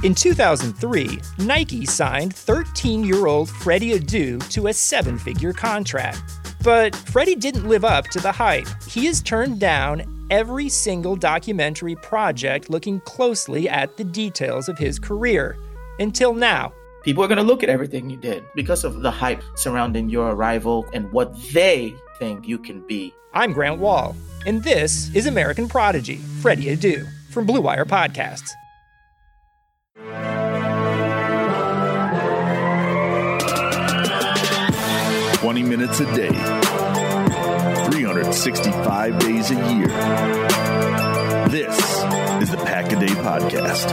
In 2003, Nike signed 13-year-old Freddie Adu to a 7-figure contract. But Freddie didn't live up to the hype. He has turned down every single documentary project looking closely at the details of his career. Until now. People are going to look at everything you did because of the hype surrounding your arrival and what they think you can be. I'm Grant Wall, and this is American Prodigy, Freddie Adu, from Blue Wire Podcasts. 20 minutes a day, 365 days a year. This is the Pack-A-Day Podcast.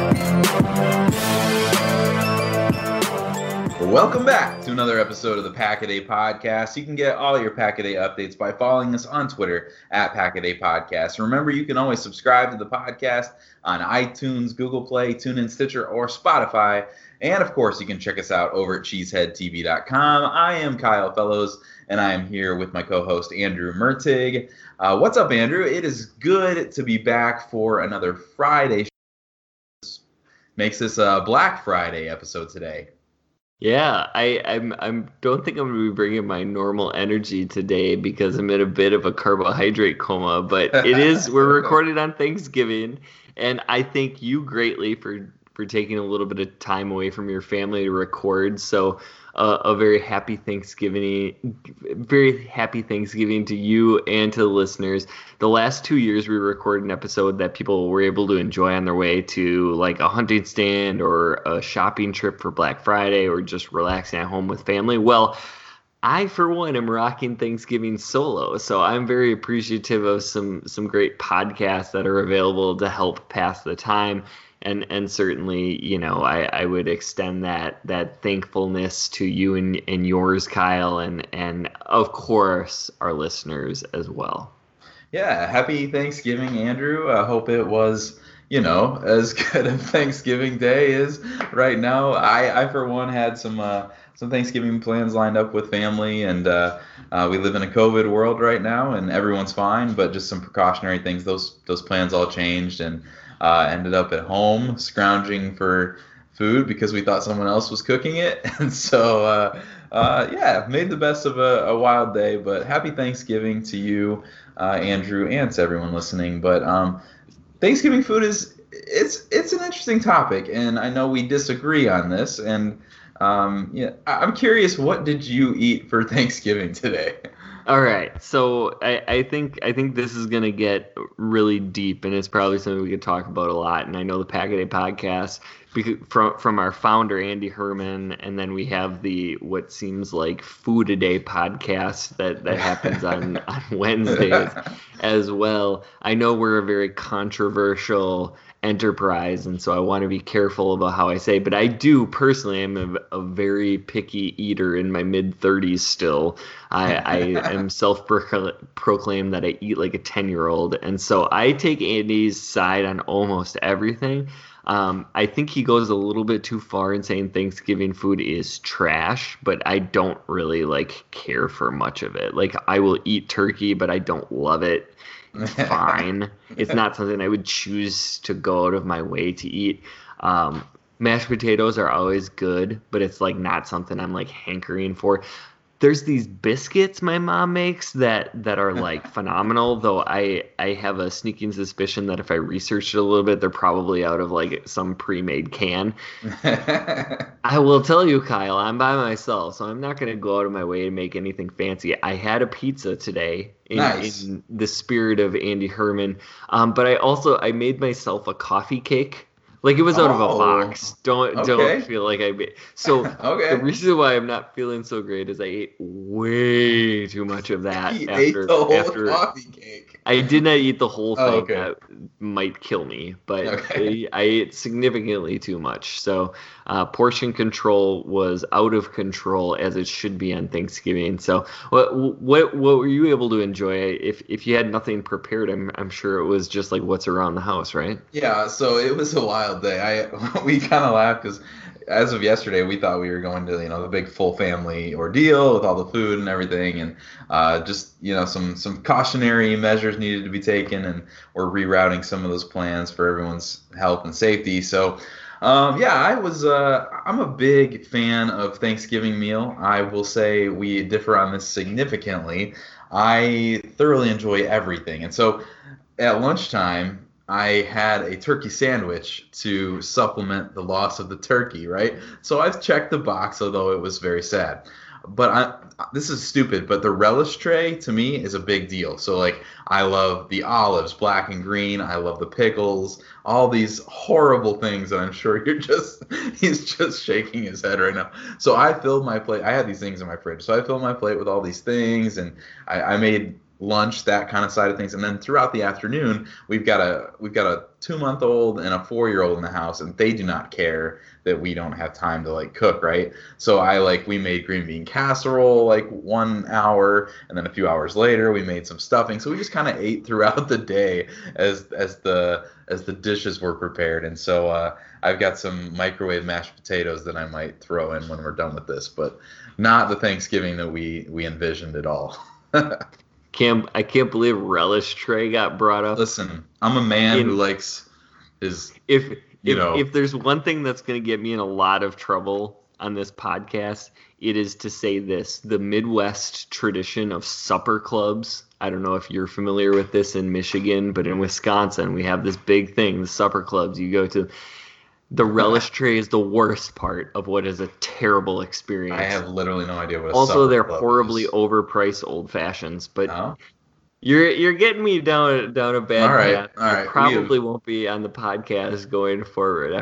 Welcome back to another episode of the Pack-A-Day Podcast. You can get all your Pack-A-Day updates by following us on Twitter at Pack-A-Day Podcast. Remember, you can always subscribe to the podcast on iTunes, Google Play, TuneIn, Stitcher, or Spotify. And, of course, you can check us out over at cheeseheadtv.com. I am Kyle Fellows, and I am here with my co-host, Andrew Mertig. What's up, Andrew? It is good to be back for another Friday. Makes this a Black Friday episode today. Yeah, I don't think I'm going to be bringing my normal energy today because I'm in a bit of a carbohydrate coma, but it is, we're recorded on Thanksgiving, and I thank you greatly for taking a little bit of time away from your family to record. So a very happy Thanksgiving to you and to the listeners. The last 2 years we recorded an episode that people were able to enjoy on their way to like a hunting stand or a shopping trip for Black Friday or just relaxing at home with family. Well, I, for one, am rocking Thanksgiving solo, so I'm very appreciative of some great podcasts that are available to help pass the time. And certainly, you know, I would extend that thankfulness to you and yours, Kyle, and of course our listeners as well. Yeah, happy Thanksgiving, Andrew. I hope it was, you know, as good a Thanksgiving Day as right now. I for one had some Thanksgiving plans lined up with family, and we live in a COVID world right now, and everyone's fine, but just some precautionary things. Those plans all changed, and ended up at home scrounging for food because we thought someone else was cooking it. And so, made the best of a wild day. But happy Thanksgiving to you, Andrew, and to everyone listening. But Thanksgiving food it's an interesting topic, and I know we disagree on this. And I'm curious, what did you eat for Thanksgiving today? All right, so I think this is going to get really deep, and it's probably something we could talk about a lot. And I know the Pack-A-Day Podcast, from our founder, Andy Herman, and then we have the what seems like Food-A-Day podcast that happens on Wednesdays as well. I know we're a very controversial enterprise, and so I want to be careful about how I say, but I do personally am a very picky eater in my mid-30s still. I am self-proclaimed that I eat like a 10-year-old, and so I take Andy's side on almost everything. I think he goes a little bit too far in saying Thanksgiving food is trash, but I don't really care for much of it. Like, I will eat turkey, but I don't love it. It's fine. It's not something I would choose to go out of my way to eat. Mashed potatoes are always good, but it's not something I'm hankering for. There's these biscuits my mom makes that are phenomenal, though I have a sneaking suspicion that if I researched it a little bit, they're probably out of some pre-made can. I will tell you, Kyle, I'm by myself, so I'm not going to go out of my way to make anything fancy. I had a pizza today in the spirit of Andy Herman, but I made myself a coffee cake. It was out of a box. Don't feel like I made. So The reason why I'm not feeling so great is I ate way too much of that. Ate the whole coffee cake. I did not eat the whole thing. That might kill me, but I ate significantly too much. So portion control was out of control, as it should be on Thanksgiving. So what were you able to enjoy? If you had nothing prepared, I'm sure it was just what's around the house, right? Yeah. So it was a wild day. We kind of laughed because as of yesterday, we thought we were going to, the big full family ordeal with all the food and everything, and just, some cautionary measures needed to be taken, and we're rerouting some of those plans for everyone's health and safety. So Yeah, I'm a big fan of Thanksgiving meal. I will say we differ on this significantly. I thoroughly enjoy everything. And so at lunchtime, I had a turkey sandwich to supplement the loss of the turkey, right? So I've checked the box, although it was very sad. But this is stupid, but the relish tray to me is a big deal. So like I love the olives, black and green. I love the pickles, all these horrible things that I'm sure he's just shaking his head right now. So I filled my plate. I had these things in my fridge. So I filled my plate with all these things, and I made lunch, that kind of side of things. And then throughout the afternoon, we've got a 2-month-old and a 4-year-old in the house, and they do not care that we don't have time to like cook, right? So we made green bean casserole like 1 hour, and then a few hours later we made some stuffing. So we just kind of ate throughout the day as the dishes were prepared. And so I've got some microwave mashed potatoes that I might throw in when we're done with this, but not the Thanksgiving that we envisioned at all. I can't believe relish tray got brought up. Listen, I'm a man who likes his. If there's one thing that's going to get me in a lot of trouble on this podcast, it is to say this: the Midwest tradition of supper clubs. I don't know if you're familiar with this in Michigan, but in Wisconsin, we have this big thing, the supper clubs. You go to. The relish tray is the worst part of what is a terrible experience. I have literally no idea what. Also, they're horribly overpriced old fashions, but you're getting me down a bad path. All right. Probably won't be on the podcast going forward.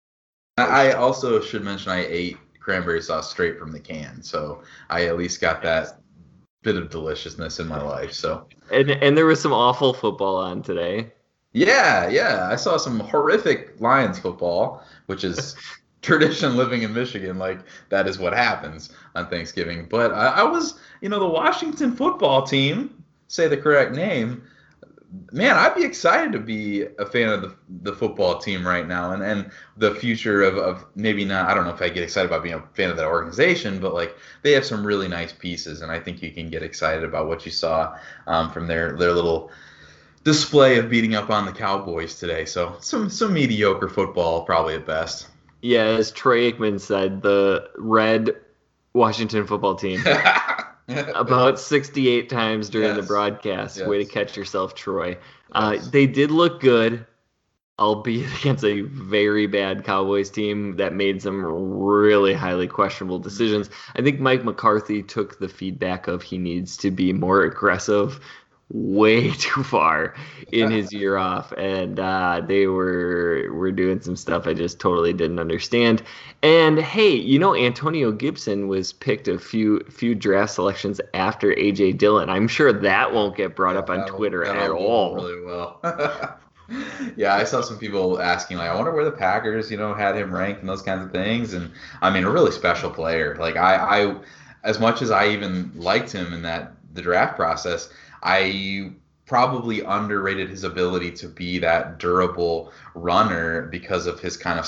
I also should mention I ate cranberry sauce straight from the can, so I at least got that bit of deliciousness in my life. So and there was some awful football on today. Yeah. I saw some horrific Lions football, which is tradition living in Michigan. Like, that is what happens on Thanksgiving. But I was, the Washington football team, say the correct name, man, I'd be excited to be a fan of the football team right now and the future of maybe not, I don't know if I get excited about being a fan of that organization, but like they have some really nice pieces, and I think you can get excited about what you saw from their little display of beating up on the Cowboys today. So some mediocre football, probably at best. Yeah, as Troy Aikman said, the red Washington football team about 68 times during the broadcast. Yes. Way to catch yourself, Troy. Yes. They did look good, albeit against a very bad Cowboys team that made some really highly questionable decisions. I think Mike McCarthy took the feedback of he needs to be more aggressive way too far in his year off, and they were doing some stuff I just totally didn't understand. And hey, Antonio Gibson was picked a few draft selections after AJ Dillon. I'm sure that won't get brought up on Twitter at all. Really well. Yeah, I saw some people asking, like, I wonder where the Packers, had him ranked and those kinds of things. And I mean, a really special player. Like I as much as I even liked him in the draft process, I probably underrated his ability to be that durable runner because of his kind of,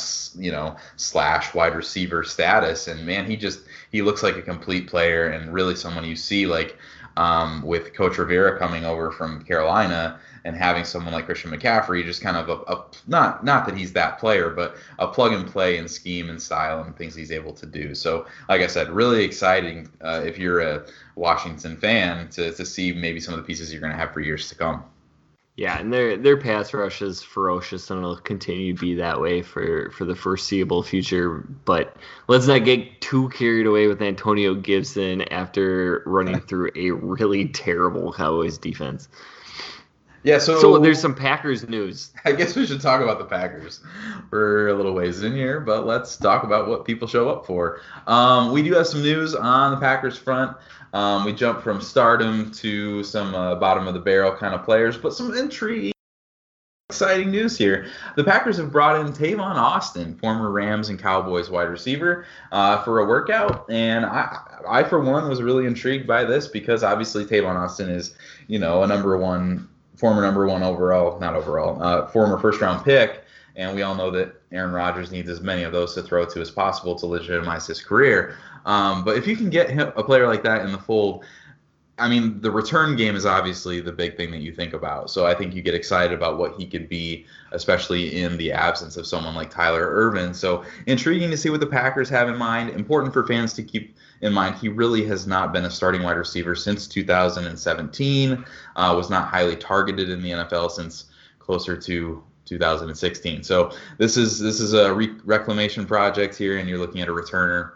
slash wide receiver status. And man, he looks like a complete player, and really someone you see like with Coach Rivera coming over from Carolina and having someone like Christian McCaffrey, just kind of not that he's that player, but a plug and play in scheme and style and things he's able to do. So, like I said, really exciting if you're a Washington fan to see maybe some of the pieces you're going to have for years to come. Yeah, and their pass rush is ferocious, and it'll continue to be that way for the foreseeable future. But let's not get too carried away with Antonio Gibson after running through a really terrible Cowboys defense. Yeah, so there's some Packers news. I guess we should talk about the Packers. We're a little ways in here, but let's talk about what people show up for. We do have some news on the Packers front. We jumped from stardom to some bottom of the barrel kind of players, but some intrigue. Exciting news here. The Packers have brought in Tavon Austin, former Rams and Cowboys wide receiver, for a workout. And I, for one, was really intrigued by this because obviously Tavon Austin is, a former first-round pick. And we all know that Aaron Rodgers needs as many of those to throw to as possible to legitimize his career. But if you can get a player like that in the fold, I mean, the return game is obviously the big thing that you think about. So I think you get excited about what he could be, especially in the absence of someone like Tyler Ervin. So intriguing to see what the Packers have in mind. Important for fans to keep in mind, he really has not been a starting wide receiver since 2017, was not highly targeted in the NFL since closer to 2016. So this is a reclamation project here, and you're looking at a returner.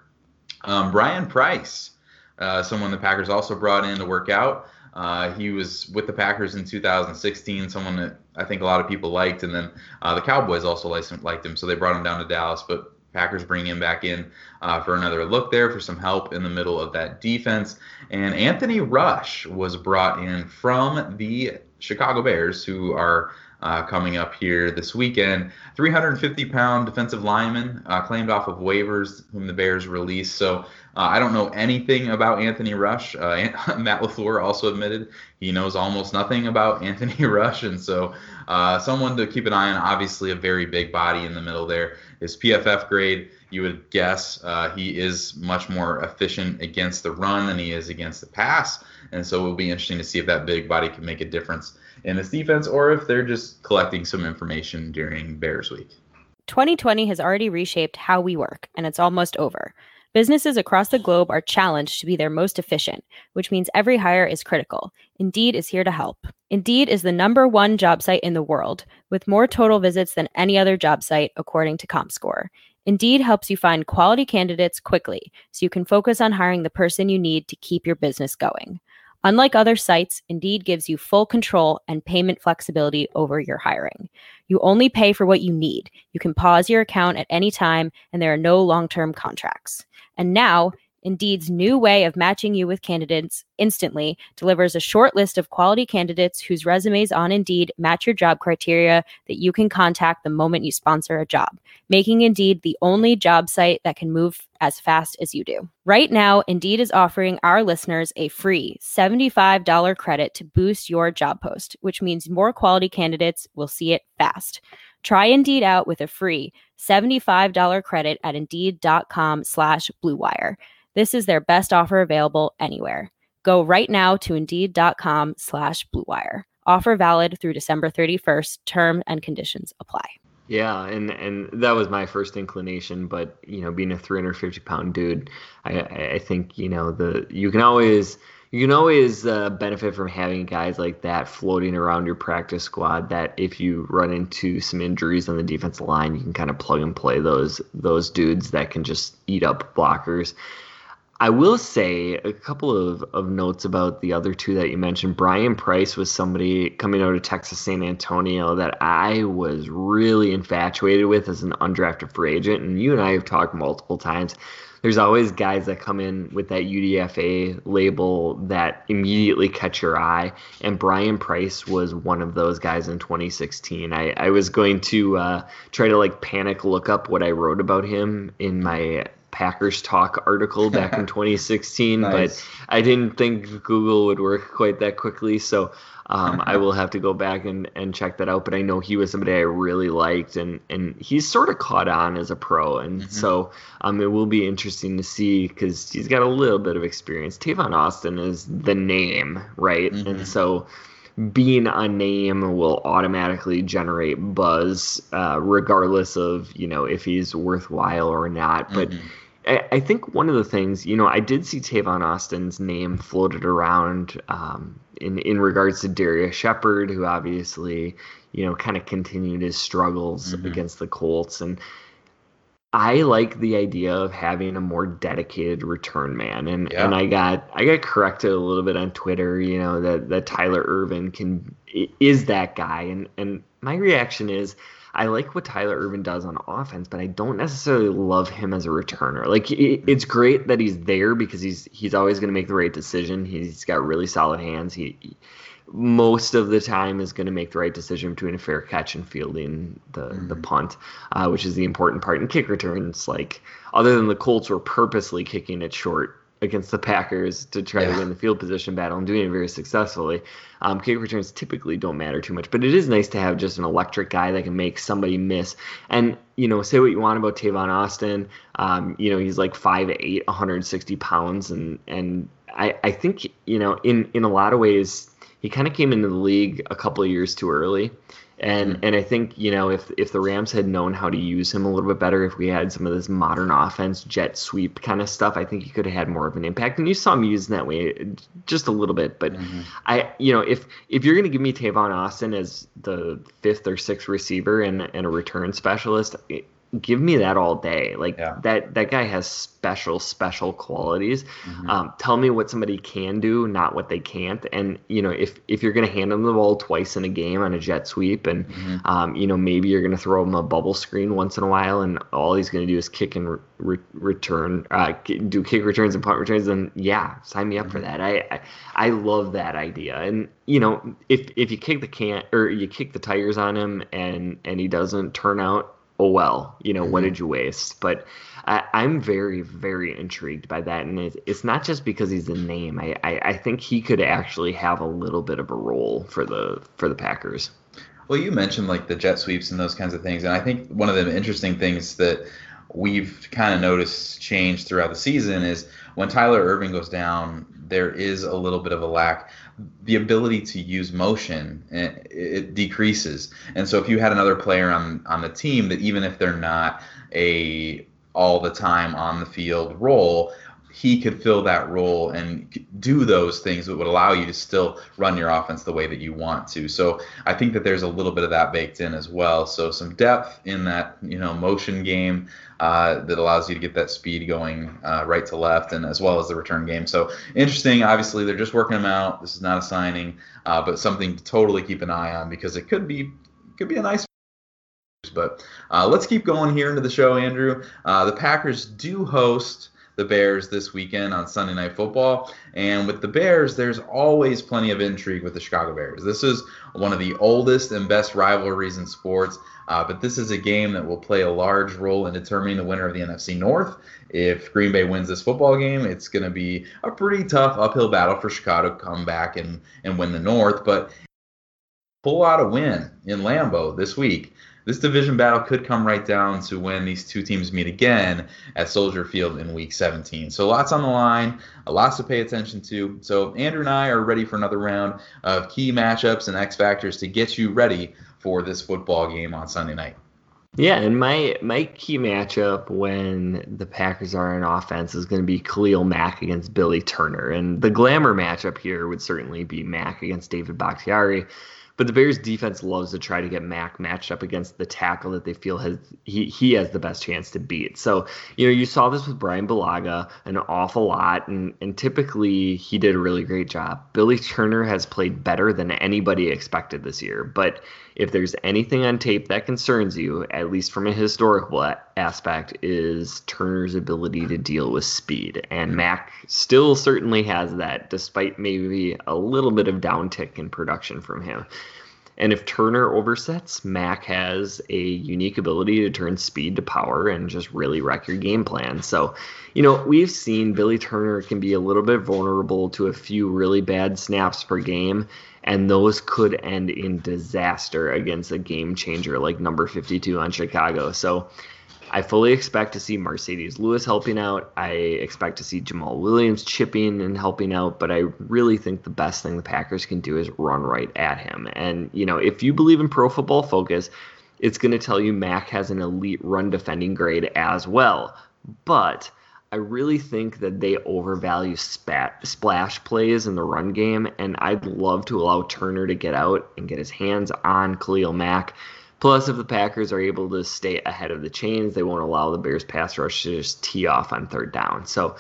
Brian Price. Someone the Packers also brought in to work out. He was with the Packers in 2016, someone that I think a lot of people liked, and then the Cowboys also liked him, so they brought him down to Dallas, but Packers bring him back in for another look there for some help in the middle of that defense. And Anthony Rush was brought in from the Chicago Bears, who are coming up here this weekend. 350-pound defensive lineman claimed off of waivers, whom the Bears released. So I don't know anything about Anthony Rush. Matt LaFleur also admitted he knows almost nothing about Anthony Rush. And so someone to keep an eye on, obviously a very big body in the middle there. His PFF grade, you would guess he is much more efficient against the run than he is against the pass. And so it will be interesting to see if that big body can make a difference in this defense, or if they're just collecting some information during Bears Week. 2020 has already reshaped how we work, and it's almost over. Businesses across the globe are challenged to be their most efficient, which means every hire is critical. Indeed is here to help. Indeed is the #1 job site in the world, with more total visits than any other job site, according to ComScore. Indeed helps you find quality candidates quickly, so you can focus on hiring the person you need to keep your business going. Unlike other sites, Indeed gives you full control and payment flexibility over your hiring. You only pay for what you need. You can pause your account at any time, and there are no long-term contracts. And now, Indeed's new way of matching you with candidates instantly delivers a short list of quality candidates whose resumes on Indeed match your job criteria that you can contact the moment you sponsor a job, making Indeed the only job site that can move as fast as you do. Right now, Indeed is offering our listeners a free $75 credit to boost your job post, which means more quality candidates will see it fast. Try Indeed out with a free $75 credit at Indeed.com/Blue Wire. This is their best offer available anywhere. Go right now to Indeed.com/Blue Wire. Offer valid through December 31st. Terms and conditions apply. Yeah, and that was my first inclination, but being a 350-pound dude, I think you can always benefit from having guys like that floating around your practice squad, that if you run into some injuries on the defensive line, you can kind of plug and play those dudes that can just eat up blockers. I will say a couple of notes about the other two that you mentioned. Brian Price was somebody coming out of Texas San Antonio that I was really infatuated with as an undrafted free agent. And you and I have talked multiple times. There's always guys that come in with that UDFA label that immediately catch your eye. And Brian Price was one of those guys in 2016. I was going to try to panic look up what I wrote about him in my Packers Talk article back in 2016, nice. But I didn't think Google would work quite that quickly. So I will have to go back and check that out. But I know he was somebody I really liked, and he's sort of caught on as a pro. And so it will be interesting to see, because he's got a little bit of experience. Tavon Austin is the name, right? And so being a name will automatically generate buzz, regardless of, if he's worthwhile or not. But I think one of the things, I did see Tavon Austin's name floated around in regards to Darius Shepard, who obviously, kind of continued his struggles against the Colts. And I like the idea of having a more dedicated return man. And I got corrected a little bit on Twitter, that Tyler Ervin is that guy. And my reaction is, I like what Tyler Ervin does on offense, but I don't necessarily love him as a returner. It's great that he's there, because he's always going to make the right decision. He's got really solid hands. He most of the time is going to make the right decision between a fair catch and fielding the punt, which is the important part. And kick returns, other than the Colts were purposely kicking it short against the Packers to try to win the field position battle and doing it very successfully, kick returns typically don't matter too much. But it is nice to have just an electric guy that can make somebody miss. And, say what you want about Tavon Austin. He's 5'8", 160 pounds. And I think, in a lot of ways, he kind of came into the league a couple of years too early. And I think, if the Rams had known how to use him a little bit better, if we had some of this modern offense, jet sweep kind of stuff, I think he could have had more of an impact. And you saw him using that way just a little bit. But if you're going to give me Tavon Austin as the 5th or 6th receiver and a return specialist, give me that all day. That guy has special qualities. Tell me what somebody can do, not what they can't. And if you're going to hand him the ball twice in a game on a jet sweep, and maybe you're going to throw him a bubble screen once in a while, and all he's going to do is kick and return, do kick returns and punt returns, then sign me up for that. I love that idea. And if you kick the can, or you kick the tires on him and he doesn't turn out, oh well, what did you waste? But I'm very, very intrigued by that. And it's not just because he's a name. I think he could actually have a little bit of a role for the Packers. Well, you mentioned like the jet sweeps and those kinds of things. And I think one of the interesting things that we've kind of noticed change throughout the season is when Tyler Ervin goes down, there is a little bit of a lack. The ability to use motion, it decreases. And so if you had another player on the team that, even if they're not a all the time on the field role, he could fill that role and do those things that would allow you to still run your offense the way that you want to. So I think that there's a little bit of that baked in as well. So some depth in that, motion game that allows you to get that speed going right to left, and as well as the return game. So interesting. Obviously, they're just working them out. This is not a signing, but something to totally keep an eye on, because it could be a nice. But let's keep going here into the show, Andrew. The Packers do host the Bears this weekend on Sunday Night Football. And with the Bears, there's always plenty of intrigue with the Chicago Bears. This is one of the oldest and best rivalries in sports, but this is a game that will play a large role in determining the winner of the NFC North. If Green Bay wins this football game, it's going to be a pretty tough uphill battle for Chicago to come back and win the North, but pull out a win in Lambeau this week. This division battle could come right down to when these two teams meet again at Soldier Field in Week 17. So lots on the line, lots to pay attention to. So Andrew and I are ready for another round of key matchups and X factors to get you ready for this football game on Sunday night. Yeah, and my key matchup when the Packers are in offense is going to be Khalil Mack against Billy Turner. And the glamour matchup here would certainly be Mack against David Bakhtiari. But the Bears defense loves to try to get Mack matched up against the tackle that they feel he has the best chance to beat. So, you saw this with Brian Bulaga an awful lot, and typically he did a really great job. Billy Turner has played better than anybody expected this year. But if there's anything on tape that concerns you, at least from a historical aspect, is Turner's ability to deal with speed. And Mack still certainly has that, despite maybe a little bit of downtick in production from him. And if Turner oversets, Mack has a unique ability to turn speed to power and just really wreck your game plan. So, we've seen Billy Turner can be a little bit vulnerable to a few really bad snaps per game, and those could end in disaster against a game changer like number 52 on Chicago. So I fully expect to see Mercedes Lewis helping out. I expect to see Jamal Williams chipping and helping out, but I really think the best thing the Packers can do is run right at him. And, if you believe in Pro Football Focus, it's going to tell you Mack has an elite run defending grade as well. But I really think that they overvalue splash plays in the run game, and I'd love to allow Turner to get out and get his hands on Khalil Mack. Plus, if the Packers are able to stay ahead of the chains, they won't allow the Bears pass rush to just tee off on third down. So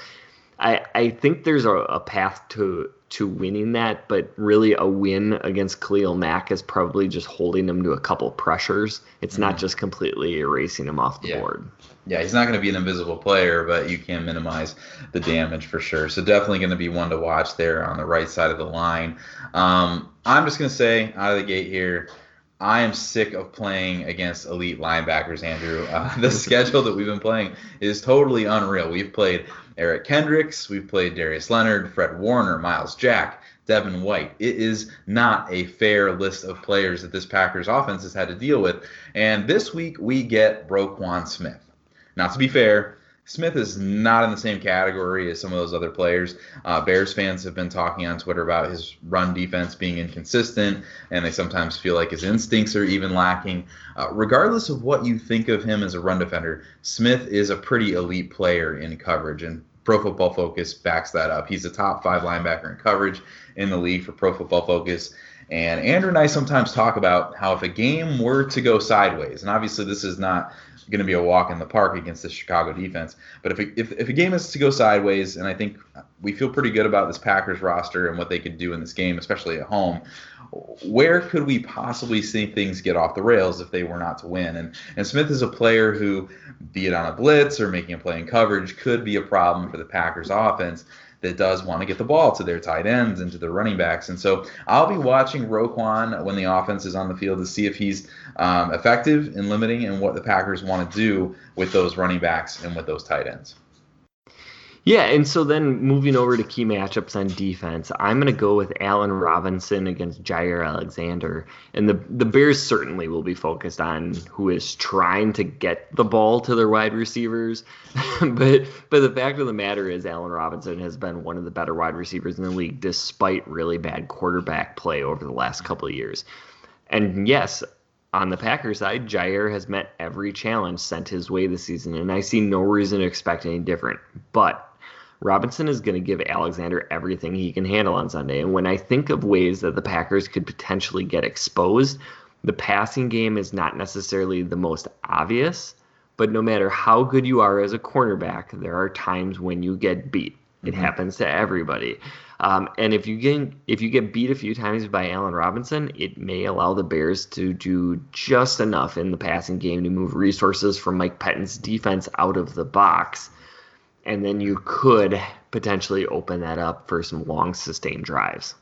I think there's a path to winning that, but really a win against Khalil Mack is probably just holding him to a couple pressures. It's not just completely erasing him off the board. Yeah, he's not going to be an invisible player, but you can minimize the damage for sure. So definitely going to be one to watch there on the right side of the line. I'm just going to say out of the gate here, I am sick of playing against elite linebackers, Andrew. The schedule that we've been playing is totally unreal. We've played Eric Kendricks, we've played Darius Leonard, Fred Warner, Miles Jack, Devin White. It is not a fair list of players that this Packers offense has had to deal with. And this week we get Roquan Smith. Now, to be fair, Smith is not in the same category as some of those other players. Bears fans have been talking on Twitter about his run defense being inconsistent, and they sometimes feel like his instincts are even lacking. Regardless of what you think of him as a run defender, Smith is a pretty elite player in coverage, and Pro Football Focus backs that up. He's a top 5 linebacker in coverage in the league for Pro Football Focus. And Andrew and I sometimes talk about how if a game were to go sideways, and obviously this is not going to be a walk in the park against the Chicago defense, but if a game is to go sideways, and I think we feel pretty good about this Packers roster and what they could do in this game, especially at home, where could we possibly see things get off the rails if they were not to win? And Smith is a player who, be it on a blitz or making a play in coverage, could be a problem for the Packers offense that does want to get the ball to their tight ends and to their running backs. And so I'll be watching Roquan when the offense is on the field to see if he's effective in limiting and what the Packers want to do with those running backs and with those tight ends. Yeah, and so then moving over to key matchups on defense, I'm going to go with Allen Robinson against Jaire Alexander. And the Bears certainly will be focused on who is trying to get the ball to their wide receivers. but the fact of the matter is Allen Robinson has been one of the better wide receivers in the league despite really bad quarterback play over the last couple of years. And yes, on the Packers side, Jaire has met every challenge sent his way this season, and I see no reason to expect any different. But Robinson is going to give Alexander everything he can handle on Sunday. And when I think of ways that the Packers could potentially get exposed, the passing game is not necessarily the most obvious, but no matter how good you are as a cornerback, there are times when you get beat. It happens to everybody. And if you get beat a few times by Allen Robinson, it may allow the Bears to do just enough in the passing game to move resources from Mike Pettine's defense out of the box. And then you could potentially open that up for some long, sustained drives.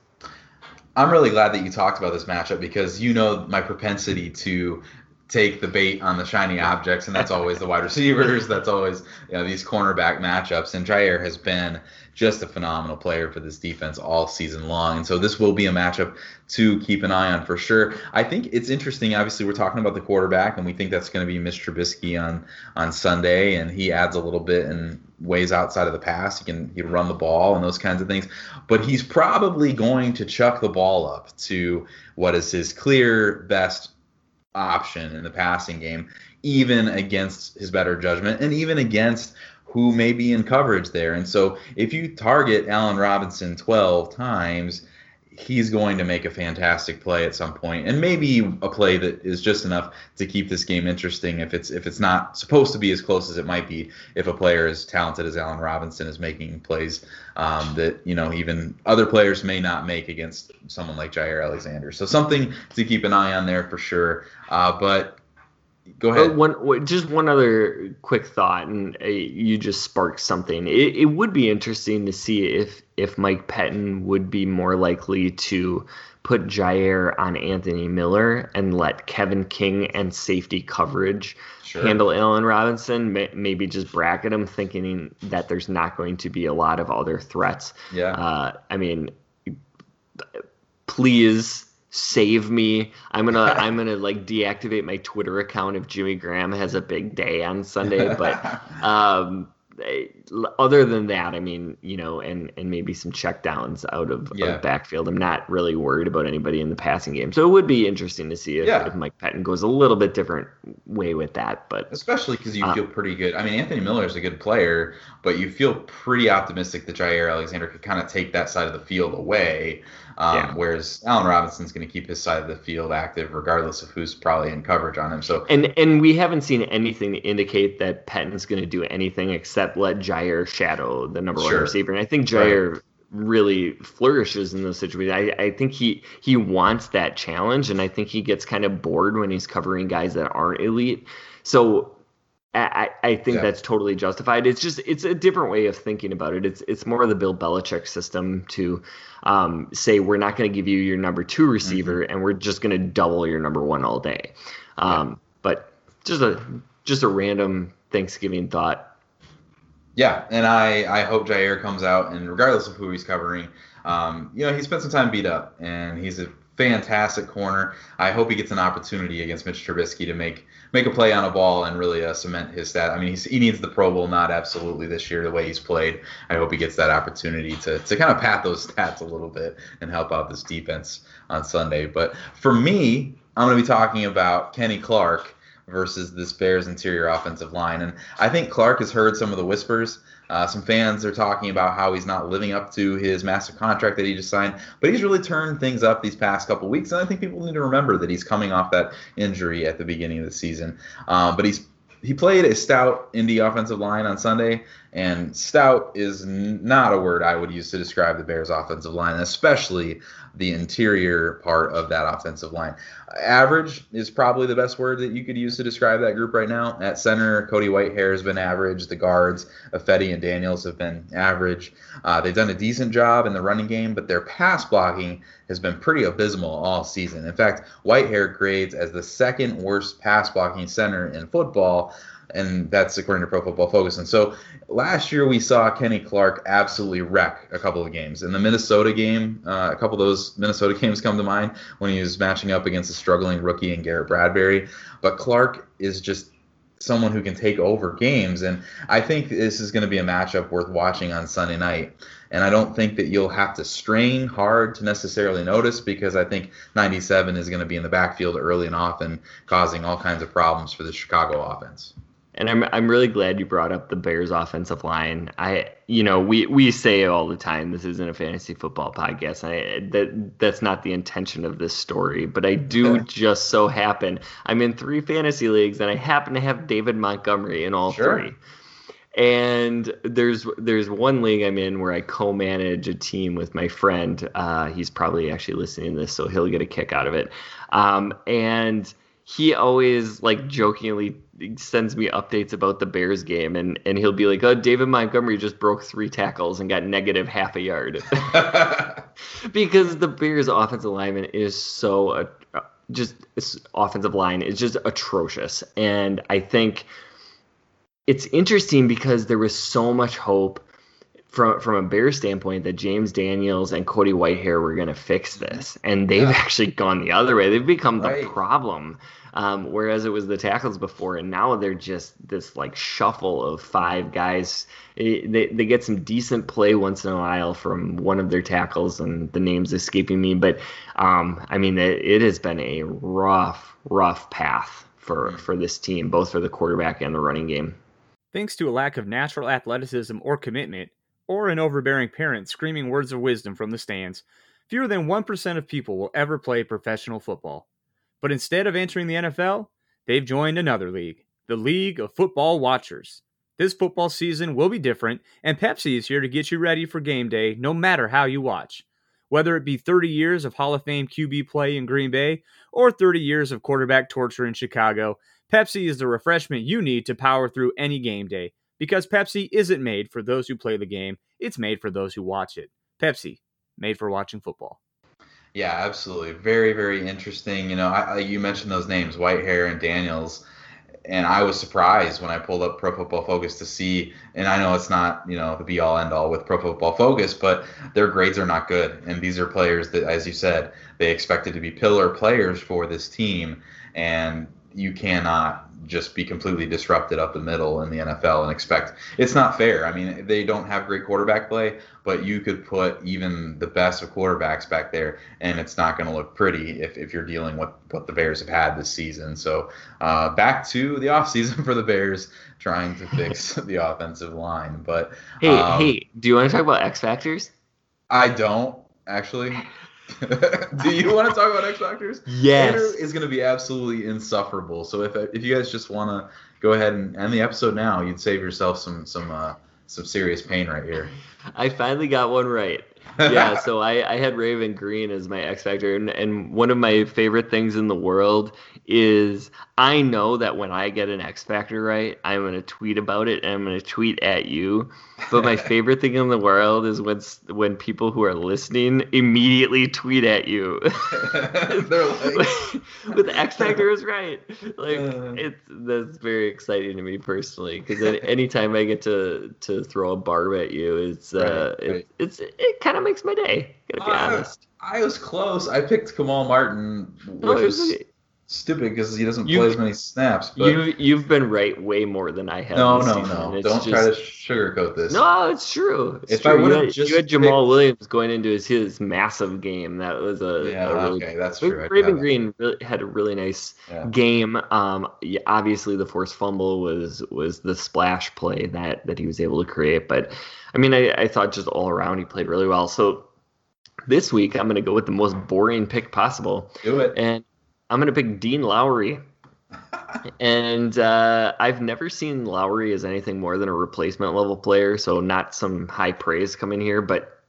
I'm really glad that you talked about this matchup because you know my propensity to take the bait on the shiny objects, and that's always the wide receivers. That's always these cornerback matchups. And Jaire has been just a phenomenal player for this defense all season long. And so this will be a matchup to keep an eye on for sure. I think it's interesting. Obviously, we're talking about the quarterback, and we think that's going to be Mitch Trubisky on Sunday, and he adds a little bit in ways outside of the pass. He can run the ball and those kinds of things. But he's probably going to chuck the ball up to what is his clear best option in the passing game, even against his better judgment and even against who may be in coverage there. And so if you target Allen Robinson 12 times, he's going to make a fantastic play at some point, and maybe a play that is just enough to keep this game interesting if it's not supposed to be as close as it might be if a player as talented as Allen Robinson is making plays that even other players may not make against someone like Jaire Alexander. So something to keep an eye on there for sure. But go ahead. Just one other quick thought, and you just sparked something. It would be interesting to see if Mike Pettine would be more likely to put Jaire on Anthony Miller and let Kevin King and safety coverage handle Allen Robinson. Maybe just bracket him, thinking that there's not going to be a lot of other threats. Yeah. Please save me. I'm gonna deactivate my Twitter account if Jimmy Graham has a big day on Sunday. But other than that, and maybe some checkdowns out of backfield, I'm not really worried about anybody in the passing game. So it would be interesting to see if Mike Pettine goes a little bit different way with that. But especially because you feel pretty good. Anthony Miller is a good player, but you feel pretty optimistic that Jaire Alexander could kind of take that side of the field away. Whereas Allen Robinson's going to keep his side of the field active regardless of who's probably in coverage on him. So and we haven't seen anything to indicate that Pettine's going to do anything except let Jaire shadow the number one receiver. And I think Jaire really flourishes in those situations. I think he wants that challenge, and I think he gets kind of bored when he's covering guys that aren't elite. So I think that's totally justified. It's a different way of thinking about it. It's more of the Bill Belichick system to say we're not going to give you your number 2 receiver and we're just going to double your number 1 all day. But just a random Thanksgiving thought. Yeah, and I hope Jaire comes out, and regardless of who he's covering, he spent some time beat up, and he's a fantastic corner. I hope he gets an opportunity against Mitch Trubisky to make a play on a ball and really cement his stat. I mean, he needs the Pro Bowl, not absolutely this year the way he's played. I hope he gets that opportunity to kind of pat those stats a little bit and help out this defense on Sunday. But for me, I'm going to be talking about Kenny Clark versus this Bears interior offensive line. And I think Clark has heard some of the whispers. Some fans are talking about how he's not living up to his massive contract that he just signed, but he's really turned things up these past couple weeks, and I think people need to remember that he's coming off that injury at the beginning of the season. But he played a stout Indy offensive line on Sunday, and stout is not a word I would use to describe the Bears offensive line, especially the interior part of that offensive line. Average is probably the best word that you could use to describe that group right now. At center, Cody Whitehair has been average. The guards, Ifedi and Daniels, have been average. They've done a decent job in the running game, but their pass blocking has been pretty abysmal all season. In fact, Whitehair grades as the second worst pass blocking center in football, and that's according to Pro Football Focus. And so last year we saw Kenny Clark absolutely wreck a couple of games. In the Minnesota game, a couple of those Minnesota games come to mind when he was matching up against a struggling rookie in Garrett Bradbury. But Clark is just someone who can take over games, and I think this is going to be a matchup worth watching on Sunday night. And I don't think that you'll have to strain hard to necessarily notice, because I think 97 is going to be in the backfield early and often, causing all kinds of problems for the Chicago offense. And I'm really glad you brought up the Bears offensive line. We say all the time this isn't a fantasy football podcast. That's not the intention of this story, but I do just so happen I'm in 3 fantasy leagues, and I happen to have David Montgomery in all 3. And there's one league I'm in where I co-manage a team with my friend. He's probably actually listening to this, so he'll get a kick out of it. And he always jokingly sends me updates about the Bears game, and he'll be like, "Oh, David Montgomery just broke 3 tackles and got negative half a yard," because the Bears offensive lineman is so offensive line is just atrocious. And I think it's interesting because there was so much hope from a Bears standpoint that James Daniels and Cody Whitehair were going to fix this, and they've actually gone the other way. They've become the problem. Whereas it was the tackles before, and now they're just this shuffle of 5 guys. They get some decent play once in a while from one of their tackles, and the name's escaping me. But it has been a rough path for this team, both for the quarterback and the running game. Thanks to a lack of natural athleticism or commitment, or an overbearing parent screaming words of wisdom from the stands, fewer than 1% of people will ever play professional football. But instead of entering the NFL, they've joined another league, the League of Football Watchers. This football season will be different, and Pepsi is here to get you ready for game day no matter how you watch. Whether it be 30 years of Hall of Fame QB play in Green Bay or 30 years of quarterback torture in Chicago, Pepsi is the refreshment you need to power through any game day. Because Pepsi isn't made for those who play the game, it's made for those who watch it. Pepsi, made for watching football. Yeah, absolutely. Very, very interesting. You mentioned those names, Whitehair and Daniels, and I was surprised when I pulled up Pro Football Focus to see, and I know it's not, the be-all, end-all with Pro Football Focus, but their grades are not good. And these are players that, as you said, they expected to be pillar players for this team, and you cannot just be completely disrupted up the middle in the NFL and expect it's not fair. I mean, they don't have great quarterback play, but you could put even the best of quarterbacks back there, and it's not going to look pretty if you're dealing with what the Bears have had this season. So back to the offseason for the Bears, trying to fix the offensive line. But hey, do you want to talk about X Factors? I don't, actually. Do you want to talk about X Factors? Yes. Andrew is going to be absolutely insufferable. So if you guys just want to go ahead and end the episode now, you'd save yourself some serious pain right here. I finally got one right. Yeah, so I had Raven Green as my X Factor, and one of my favorite things in the world is I know that when I get an X Factor right, I'm going to tweet about it, and I'm going to tweet at you. But my favorite thing in the world is when people who are listening immediately tweet at you. They're like, with X Factor is right. That's very exciting to me personally, because anytime I get to throw a barb at you, it kind of makes my day. Gotta be honest. I was close. I picked Kamal Martin, No, which it was is stupid because he doesn't play as many snaps. But You've been right way more than I have. no. This season. It's Don't try to sugarcoat this. No, it's true. It's If true. I would've You had Jamal Williams going into his massive game. That was that's true. Raven Green really had a really nice game. Obviously the forced fumble was the splash play that he was able to create. But I mean, I thought just all around he played really well. So this week I'm going to go with the most boring pick possible. Do it. And I'm going to pick Dean Lowry. And I've never seen Lowry as anything more than a replacement level player, so not some high praise coming here. But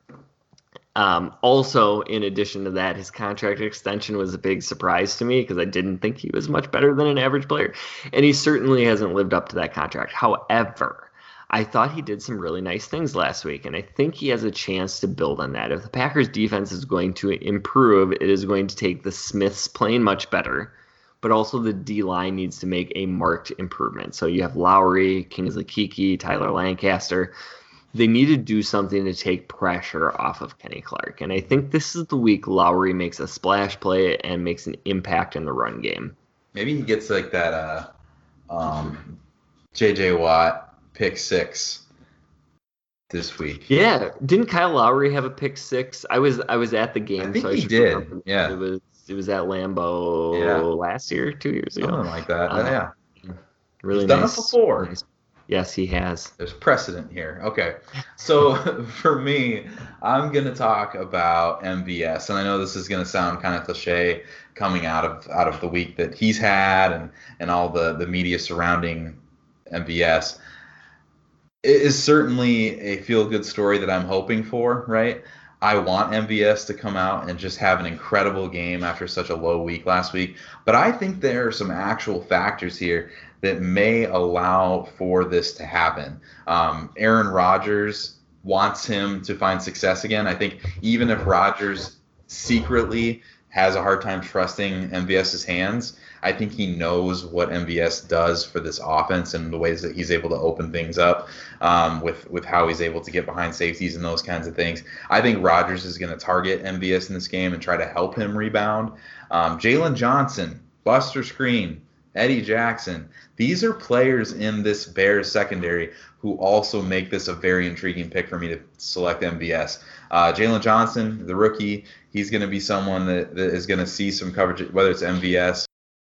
also, in addition to that, his contract extension was a big surprise to me because I didn't think he was much better than an average player. And he certainly hasn't lived up to that contract. However, I thought he did some really nice things last week, and I think he has a chance to build on that. If the Packers defense is going to improve, it is going to take the Smiths playing much better, but also the D-line needs to make a marked improvement. So you have Lowry, Kingsley Keke, Tyler Lancaster. They need to do something to take pressure off of Kenny Clark, and I think this is the week Lowry makes a splash play and makes an impact in the run game. Maybe he gets like that J.J. Watt pick 6 this week. Yeah, didn't Kyle Lowry have a pick 6? I was at the game. I think so he did. Yeah, it was at Lambeau last year, 2 years ago, something like that. Really He's nice. done it before. Nice. Yes, he has. There's precedent here. Okay, so for me, I'm gonna talk about MVS, and I know this is gonna sound kind of cliche coming out of the week that he's had and all the media surrounding MVS. It is certainly a feel-good story that I'm hoping for, right? I want MVS to come out and just have an incredible game after such a low week last week. But I think there are some actual factors here that may allow for this to happen. Aaron Rodgers wants him to find success again. I think even if Rodgers secretly has a hard time trusting MVS's hands, I think he knows what MVS does for this offense and the ways that he's able to open things up with how he's able to get behind safeties and those kinds of things. I think Rodgers is going to target MVS in this game and try to help him rebound. Jalen Johnson, Buster Screen, Eddie Jackson, these are players in this Bears secondary who also make this a very intriguing pick for me to select MVS. Jalen Johnson, the rookie, he's going to be someone that is going to see some coverage, whether it's MVS,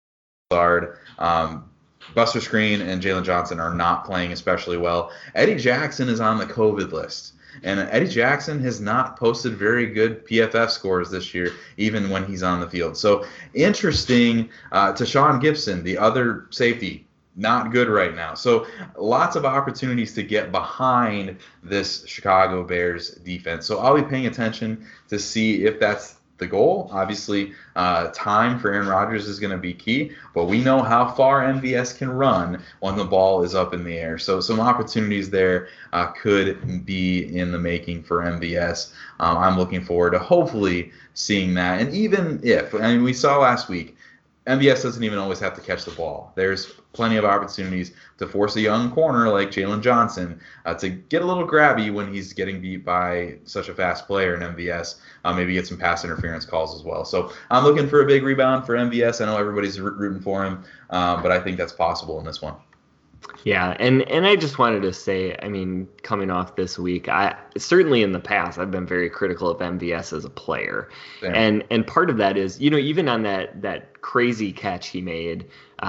Buster Screen and Jalen Johnson are not playing especially well. Eddie Jackson is on the COVID list, and Eddie Jackson has not posted very good PFF scores this year, even when he's on the field. So interesting. Tashawn Gibson, the other safety, not good right now. So lots of opportunities to get behind this Chicago Bears defense. So I'll be paying attention to see if that's the goal. Obviously, time for Aaron Rodgers is going to be key, but we know how far MVS can run when the ball is up in the air. So some opportunities there could be in the making for MVS. I'm looking forward to hopefully seeing that. And even if, I mean, we saw last week, MVS doesn't even always have to catch the ball. There's plenty of opportunities to force a young corner like Jalen Johnson to get a little grabby when he's getting beat by such a fast player in MVS. Maybe get some pass interference calls as well. So I'm looking for a big rebound for MVS. I know everybody's rooting for him, but I think that's possible in this one. Yeah, and I just wanted to say, I mean, coming off this week, I certainly in the past I've been very critical of MVS as a player, and part of that is, you know, even on that crazy catch he made,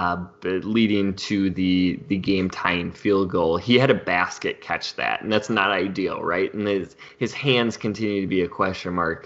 leading to the game tying field goal, he had a basket catch that, and that's not ideal, right? And his hands continue to be a question mark.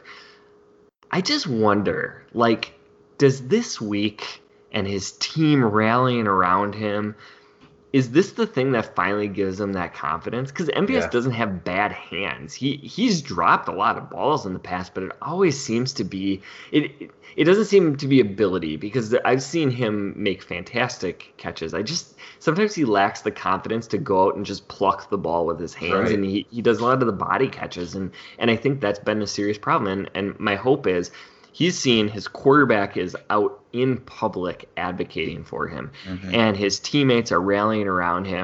I just wonder, like, does this week and his team rallying around him, is this the thing that finally gives him that confidence? Because MVS doesn't have bad hands. He's dropped a lot of balls in the past, but it always seems to be it doesn't seem to be ability, because I've seen him make fantastic catches. Sometimes he lacks the confidence to go out and just pluck the ball with his hands, and he does a lot of the body catches, and I think that's been a serious problem. And my hope is he's seen his quarterback is out in public advocating for him, and his teammates are rallying around him,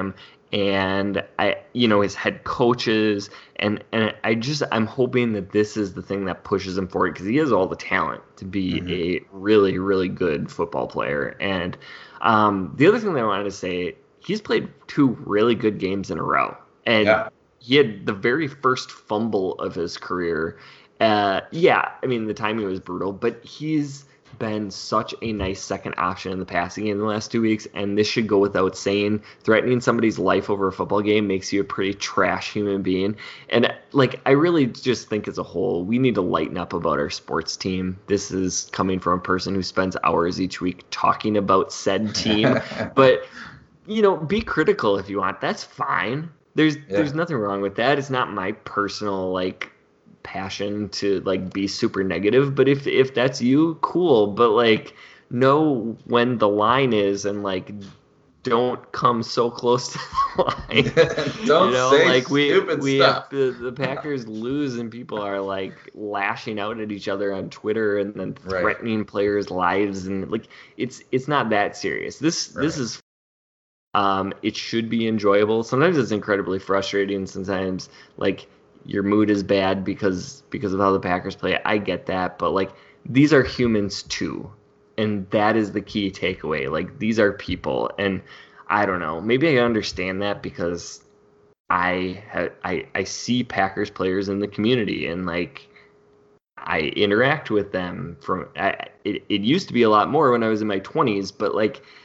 and his head coaches, and I'm hoping that this is the thing that pushes him forward, because he has all the talent to be a really, really good football player. And the other thing that I wanted to say, he's played 2 really good games in a row, and he had the very first fumble of his career. I mean, the timing was brutal, but he's been such a nice second option in the passing game in the last 2 weeks, and this should go without saying. Threatening somebody's life over a football game makes you a pretty trash human being. And I really just think as a whole, we need to lighten up about our sports team. This is coming from a person who spends hours each week talking about said team. But, be critical if you want. That's fine. There's nothing wrong with that. It's not my personal, passion to be super negative, but if that's you, cool, but know when the line is, and don't come so close to the line. Don't say stupid stuff. The Packers lose and people are lashing out at each other on Twitter and then threatening players' lives, and it's not that serious. This is it should be enjoyable. Sometimes it's incredibly frustrating. Sometimes your mood is bad because of how the Packers play. I get that, but these are humans too, and that is the key takeaway. These are people, and I don't know. Maybe I understand that because I see Packers players in the community, and I interact with them. It used to be a lot more when I was in my 20s, but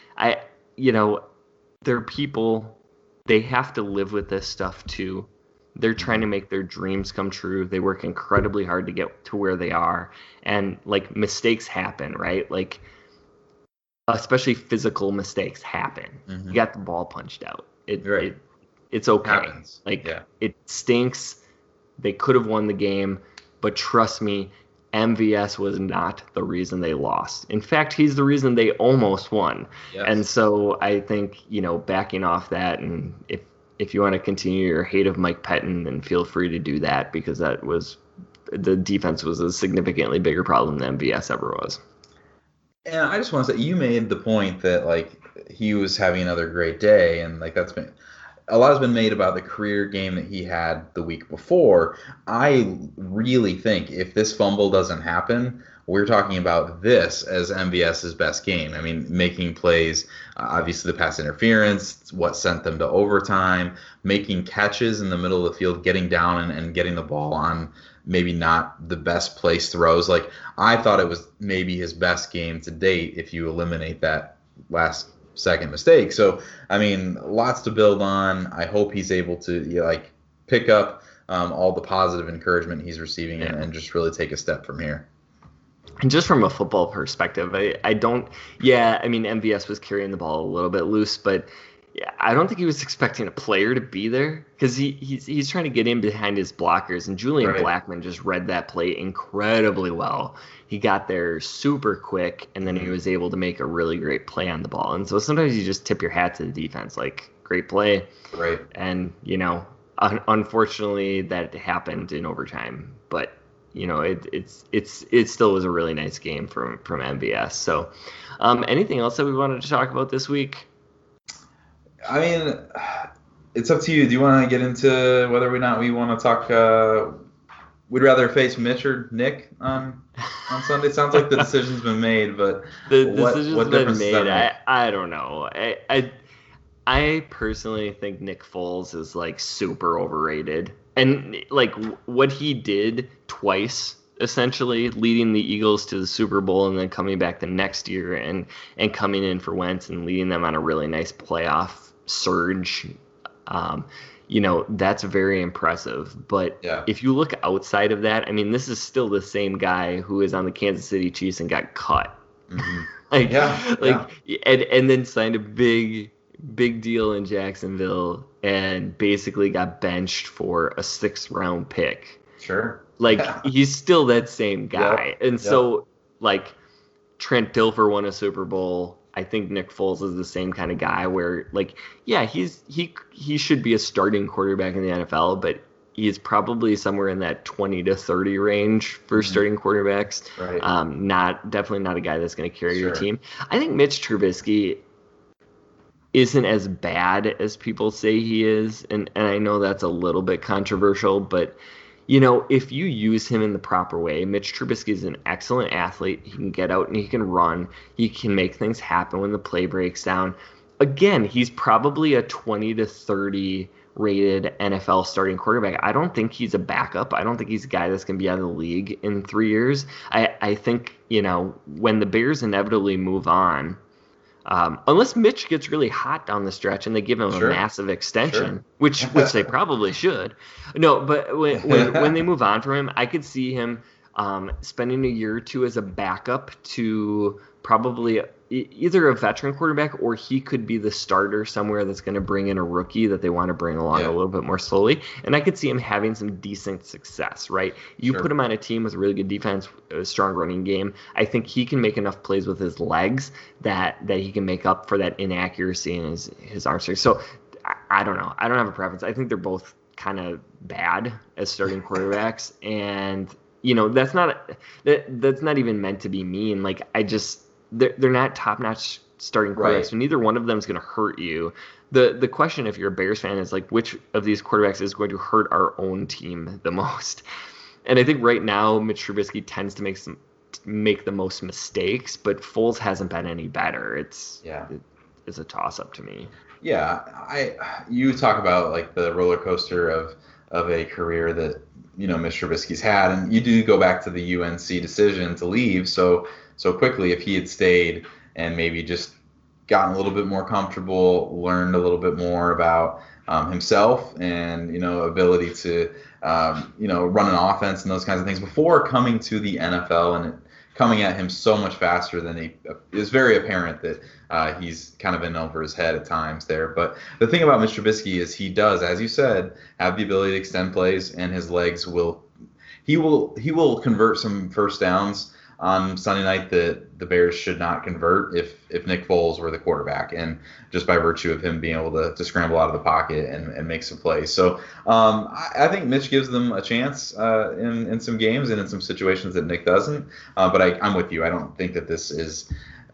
they're people. They have to live with this stuff too. They're trying to make their dreams come true. They work incredibly hard to get to where they are. And mistakes happen, right? Especially physical mistakes happen. You got the ball punched out. It's okay. It stinks. They could have won the game, but trust me, MVS was not the reason they lost. In fact, he's the reason they almost won. Yes. And so I think, backing off that, and if you want to continue your hate of Mike Pettin, then feel free to do that, because the defense was a significantly bigger problem than MVS ever was. And I just want to say, you made the point that he was having another great day, and that's been a lot has been made about the career game that he had the week before. I really think if this fumble doesn't happen, we're talking about this as MVS's best game. I mean, making plays, obviously the pass interference, what sent them to overtime, making catches in the middle of the field, getting down and getting the ball on maybe not the best place throws. I thought it was maybe his best game to date if you eliminate that last second mistake. So, I mean, lots to build on. I hope he's able to pick up all the positive encouragement he's receiving and just really take a step from here. And just from a football perspective, MVS was carrying the ball a little bit loose, but I don't think he was expecting a player to be there, because he's trying to get in behind his blockers, and Julian Blackmon just read that play incredibly well. He got there super quick, and then he was able to make a really great play on the ball. And so sometimes you just tip your hat to the defense, great play. Right. And, unfortunately that happened in overtime, but it still was a really nice game from MVS. So anything else that we wanted to talk about this week? I mean, it's up to you. Do you want to get into whether or not we want to talk? We'd rather face Mitch or Nick on Sunday. Sounds like the decision's been made, but the decision's been made. I don't know. I personally think Nick Foles is super overrated, and what he did twice, essentially leading the Eagles to the Super Bowl and then coming back the next year and coming in for Wentz and leading them on a really nice playoff surge. That's very impressive. But if you look outside of that, I mean, this is still the same guy who is on the Kansas City Chiefs and got cut. And then signed a big deal in Jacksonville and basically got benched for a 6th round pick. Sure. He's still that same guy. So Trent Dilfer won a Super Bowl. I think Nick Foles is the same kind of guy where he should be a starting quarterback in the NFL, but he's probably somewhere in that 20 to 30 range for starting quarterbacks. Right. Definitely not a guy that's going to carry your team. I think Mitch Trubisky isn't as bad as people say he is. And I know that's a little bit controversial, but if you use him in the proper way, Mitch Trubisky is an excellent athlete. He can get out and he can run. He can make things happen when the play breaks down. Again, he's probably a 20 to 30 rated NFL starting quarterback. I don't think he's a backup. I don't think he's a guy that's going to be out of the league in 3 years. I think, when the Bears inevitably move on, unless Mitch gets really hot down the stretch and they give him a massive extension, which they probably should. No, but when they move on from him, I could see him spending a year or two as a backup to probably either a veteran quarterback, or he could be the starter somewhere that's going to bring in a rookie that they want to bring along a little bit more slowly. And I could see him having some decent success, right? You put him on a team with a really good defense, a strong running game. I think he can make enough plays with his legs that he can make up for that inaccuracy in his arm strength. So I don't know. I don't have a preference. I think they're both kind of bad as starting quarterbacks. And, that's not even meant to be mean. Like, they're not top-notch starting quarterbacks, so neither one of them is going to hurt you. The question, if you're a Bears fan, is like, which of these quarterbacks is going to hurt our own team the most? And I think right now Mitch Trubisky tends to make the most mistakes, but Foles hasn't been any better. It's a toss-up to me. Yeah, you talk about like the roller coaster of a career that Mitch Trubisky's had, and you do go back to the UNC decision to leave so quickly. If he had stayed and maybe just gotten a little bit more comfortable, learned a little bit more about himself and ability to run an offense and those kinds of things before coming to the NFL, and coming at him so much faster than he is very apparent that he's kind of in over his head at times there. But the thing about Mr. Trubisky is he does, as you said, have the ability to extend plays, and his legs will convert some first downs on Sunday night that the Bears should not convert if Nick Foles were the quarterback, and just by virtue of him being able to scramble out of the pocket and make some plays. So I think Mitch gives them a chance in some games and in some situations that Nick doesn't. But I'm with you. I don't think that this is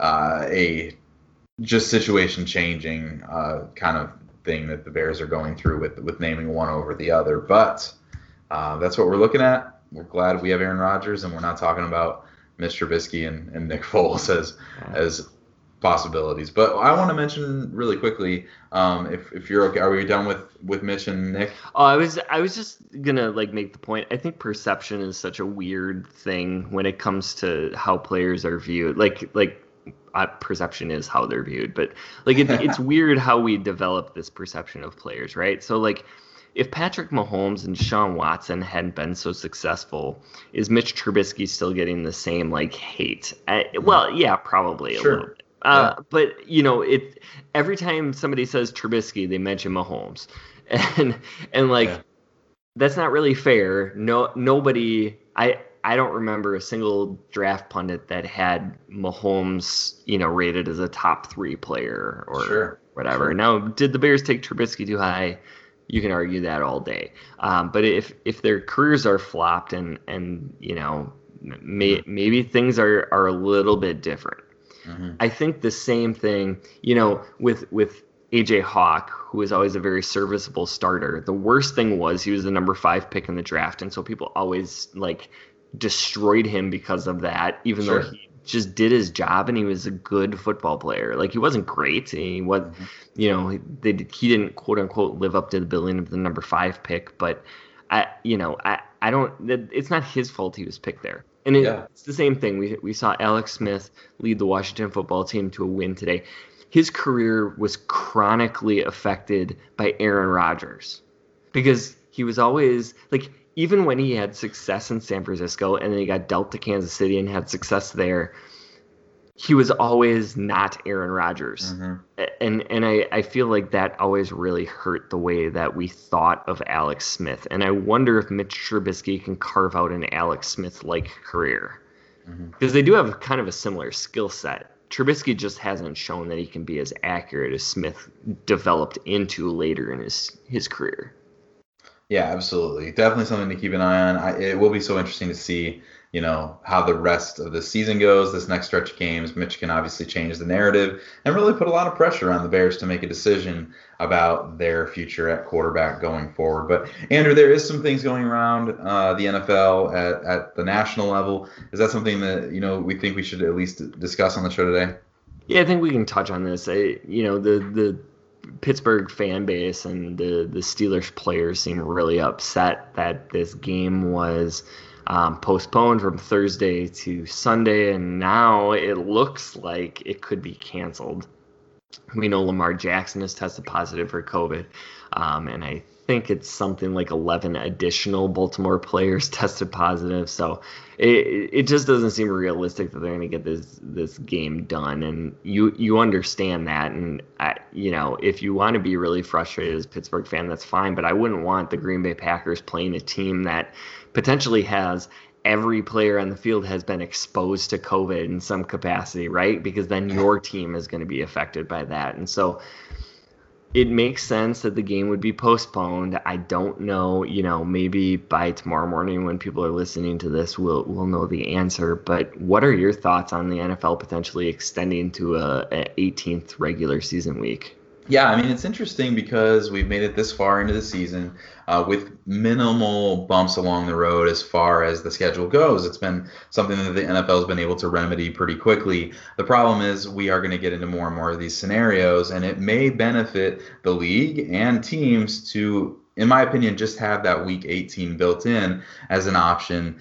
a just situation changing kind of thing that the Bears are going through with naming one over the other. But that's what we're looking at. We're glad we have Aaron Rodgers, and we're not talking about Mitch Trubisky and Nick Foles as possibilities. But I want to mention really quickly, if you're okay, are we done with Mitch and Nick? Oh, I was just gonna make the point. I think perception is such a weird thing when it comes to how players are viewed. Perception is how they're viewed, but it's weird how we develop this perception of players, right? So if Patrick Mahomes and Deshaun Watson hadn't been so successful, is Mitch Trubisky still getting the same hate? Well, yeah, probably a little bit. But every time somebody says Trubisky, they mention Mahomes, and that's not really fair. Nobody. I don't remember a single draft pundit that had Mahomes, rated as a top 3 player or whatever. Sure. Now, did the Bears take Trubisky too high? You can argue that all day. But if their careers are flopped and maybe things are a little bit different. Mm-hmm. I think the same thing, with AJ Hawk, who was always a very serviceable starter. The worst thing was he was the number 5 pick in the draft, and so people always destroyed him because of that, even though he just did his job and he was a good football player. He wasn't great. He was, he didn't quote unquote live up to the billing of the number 5 pick, but I don't, it's not his fault he was picked there. And it's the same thing. We saw Alex Smith lead the Washington football team to a win today. His career was chronically affected by Aaron Rodgers because he was always even when he had success in San Francisco and then he got dealt to Kansas City and had success there, he was always not Aaron Rodgers. Mm-hmm. And I feel like that always really hurt the way that we thought of Alex Smith. And I wonder if Mitch Trubisky can carve out an Alex Smith-like career. Because they do have kind of a similar skill set. Trubisky just hasn't shown that he can be as accurate as Smith developed into later in his career. Yeah, absolutely. Definitely something to keep an eye on. It will be so interesting to see how the rest of the season goes, this next stretch of games. Mitch can obviously change the narrative and really put a lot of pressure on the Bears to make a decision about their future at quarterback going forward. But Andrew, there is some things going around the NFL at the national level. Is that something that we think we should at least discuss on the show today? Yeah, I think we can touch on this. The Pittsburgh fan base and the Steelers players seem really upset that this game was postponed from Thursday to Sunday, and now it looks like it could be canceled. We know Lamar Jackson has tested positive for COVID, and I think it's something like 11 additional Baltimore players tested positive. So it just doesn't seem realistic that they're going to get this game done. And you understand that. And if you want to be really frustrated as a Pittsburgh fan, that's fine. But I wouldn't want the Green Bay Packers playing a team that potentially has every player on the field has been exposed to COVID in some capacity, right? Because then your team is going to be affected by that. And so it makes sense that the game would be postponed. I don't know, maybe by tomorrow morning when people are listening to this, we'll know the answer. But what are your thoughts on the NFL potentially extending to a 18th regular season week? Yeah, I mean, it's interesting because we've made it this far into the season with minimal bumps along the road as far as the schedule goes. It's been something that the NFL has been able to remedy pretty quickly. The problem is we are going to get into more and more of these scenarios, and it may benefit the league and teams to, in my opinion, just have that week 18 built in as an option.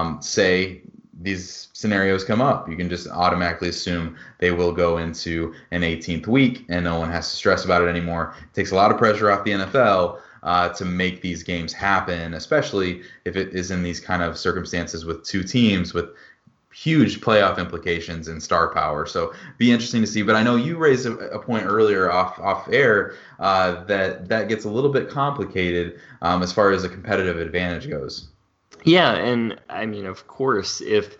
Say these scenarios come up, you can just automatically assume they will go into an 18th week and no one has to stress about it anymore. It takes a lot of pressure off the NFL to make these games happen, especially if it is in these kind of circumstances with two teams with huge playoff implications and star power. So be interesting to see. But I know you raised a point earlier off air that gets a little bit complicated as far as a competitive advantage goes. Yeah, and I mean, of course, if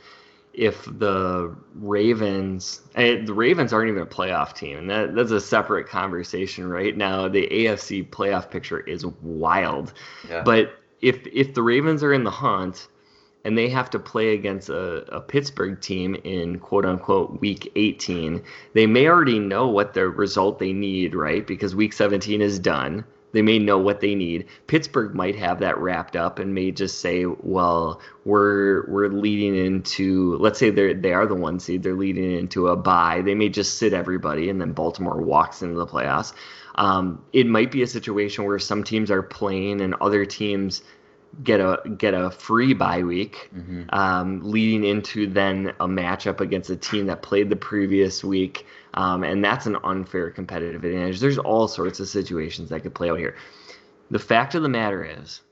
the Ravens aren't even a playoff team, and that's a separate conversation right now. The AFC playoff picture is wild. Yeah. But if the Ravens are in the hunt and they have to play against a Pittsburgh team in quote unquote week 18, they may already know what the result they need, right? Because week 17 is done. They may know what they need. Pittsburgh might have that wrapped up and may just say, well, we're leading into, let's say they are the 1 seed, they're leading into a bye. They may just sit everybody and then Baltimore walks into the playoffs. It might be a situation where some teams are playing and other teams get a free bye week, leading into then a matchup against a team that played the previous week. And that's an unfair competitive advantage. There's all sorts of situations that could play out here. The fact of the matter is,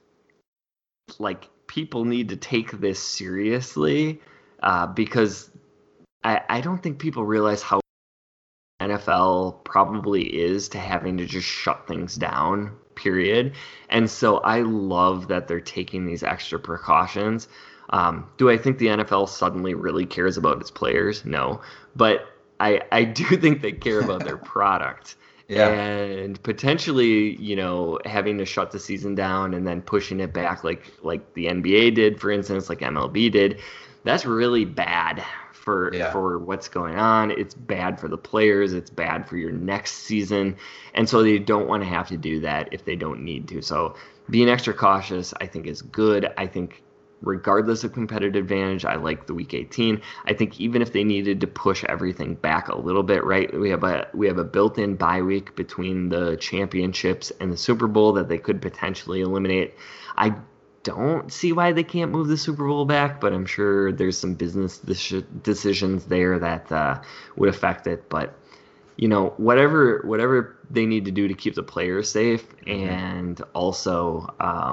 people need to take this seriously because I don't think people realize how NFL probably is to having to just shut things down, period. And so I love that they're taking these extra precautions. Do I think the NFL suddenly really cares about its players? No. But I do think they care about their product. Yeah. And potentially, having to shut the season down and then pushing it back like the NBA did, for instance, like MLB did, that's really bad for what's going on. It's bad for the players. It's bad for your next season. And so they don't want to have to do that if they don't need to. So being extra cautious, I think, is good. I think regardless of competitive advantage, I like the week 18. I think even if they needed to push everything back a little bit, right? We have a built-in bye week between the championships and the Super Bowl that they could potentially eliminate. I don't see why they can't move the Super Bowl back, but I'm sure there's some business decisions there that would affect it. But whatever they need to do to keep the players safe, and also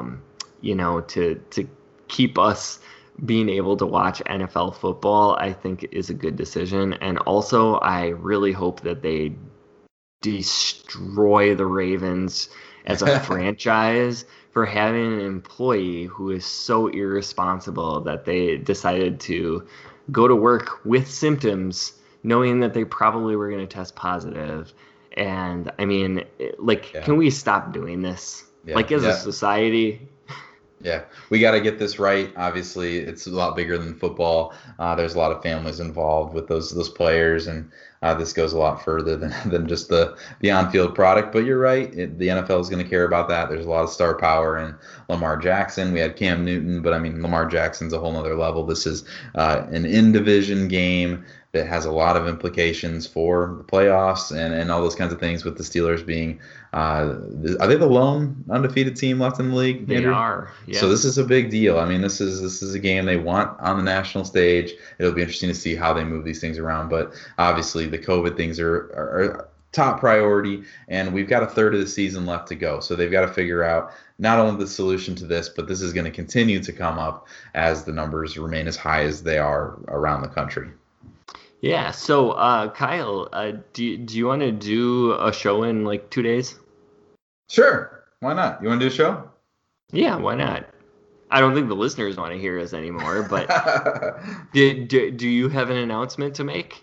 to keep us being able to watch NFL football, I think is a good decision. And also, I really hope that they destroy the Ravens as a franchise for having an employee who is so irresponsible that they decided to go to work with symptoms knowing that they probably were going to test positive. And I mean, can we stop doing this? As a society? Yeah, we got to get this right. Obviously, it's a lot bigger than football. There's a lot of families involved with those players, and this goes a lot further than just the on-field product. But you're right, the NFL is going to care about that. There's a lot of star power in Lamar Jackson. We had Cam Newton, but I mean, Lamar Jackson's a whole nother level. This is an in-division game that has a lot of implications for the playoffs and all those kinds of things, with the Steelers being are they the lone undefeated team left in the league, They Andrew? are. Yeah. So this is a big deal. I mean, this is a game they want on the national stage. It'll be interesting to see how they move these things around. But obviously, the COVID things are top priority, and we've got a third of the season left to go. So they've got to figure out not only the solution to this, but this is going to continue to come up as the numbers remain as high as they are around the country. Yeah. So, Kyle, do you want to do a show in like 2 days? Sure. Why not? You want to do a show? Yeah, why not? I don't think the listeners want to hear us anymore, but do you have an announcement to make?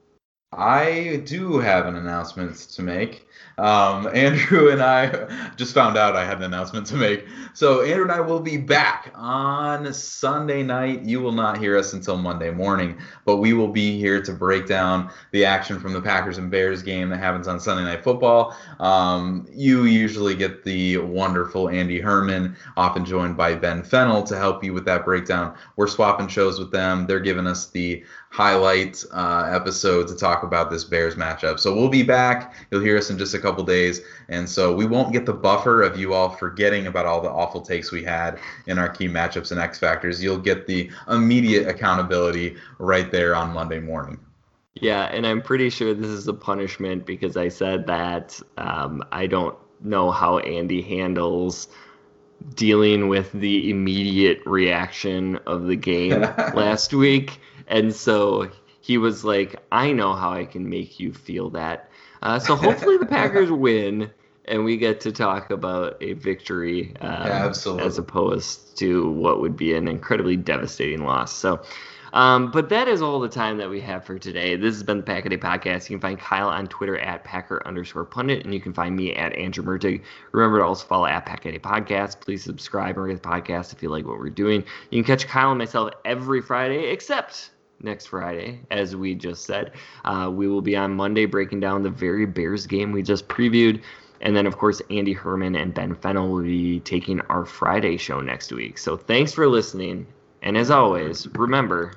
I do have an announcement to make. Andrew and I just found out I had an announcement to make. So Andrew and I will be back on Sunday night. You will not hear us until Monday morning, but we will be here to break down the action from the Packers and Bears game that happens on Sunday Night Football. You usually get the wonderful Andy Herman, often joined by Ben Fennell, to help you with that breakdown. We're swapping shows with them. They're giving us the highlight episode to talk about this Bears matchup. So we'll be back. You'll hear us in just a couple days. And so we won't get the buffer of you all forgetting about all the awful takes we had in our key matchups and X factors. You'll get the immediate accountability right there on Monday morning. Yeah, and I'm pretty sure this is a punishment because I said that I don't know how Andy handles dealing with the immediate reaction of the game last week. And so he was like, I know how I can make you feel that. So hopefully the Packers win and we get to talk about a victory absolutely, as opposed to what would be an incredibly devastating loss. So, but that is all the time that we have for today. This has been the Pack a Day Podcast. You can find Kyle on Twitter at Packer_pundit, and you can find me at Andrew Mertig. Remember to also follow at Pack a Day Podcast. Please subscribe and rate the podcast if you like what we're doing. You can catch Kyle and myself every Friday, except next Friday, as we just said. We will be on Monday breaking down the very Bears game we just previewed. And then, of course, Andy Herman and Ben Fennell will be taking our Friday show next week. So thanks for listening. And as always, remember...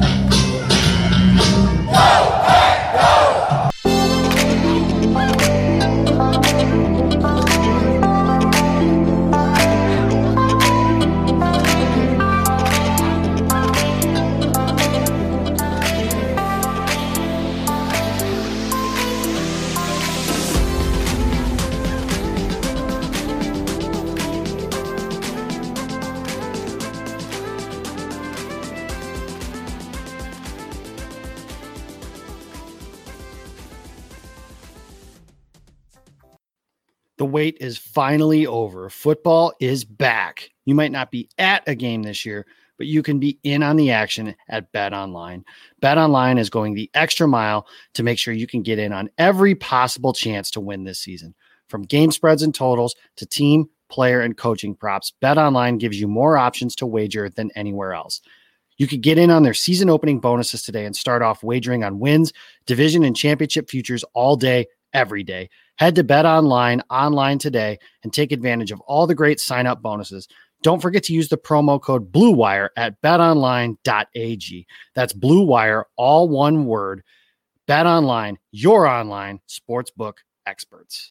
The wait is finally over. Football is back. You might not be at a game this year, but you can be in on the action at BetOnline. BetOnline is going the extra mile to make sure you can get in on every possible chance to win this season. From game spreads and totals to team, player, and coaching props, BetOnline gives you more options to wager than anywhere else. You could get in on their season opening bonuses today and start off wagering on wins, division, and championship futures all day, every day. Head to BetOnline online today and take advantage of all the great sign-up bonuses. Don't forget to use the promo code BlueWire at betonline.ag. That's BlueWire, all one word. BetOnline, your online sportsbook experts.